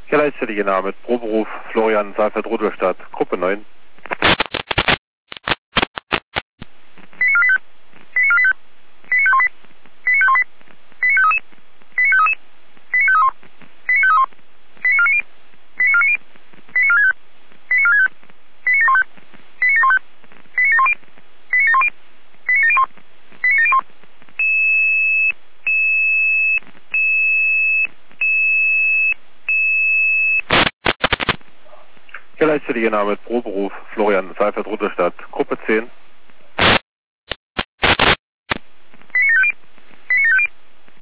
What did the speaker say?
Ja, leistete Name mit Proberuf Florian Seifert Rudolstadt, Gruppe 9. Ja, leistete Name mit Proberuf Florian Seifert Rudolstadt, Gruppe 10.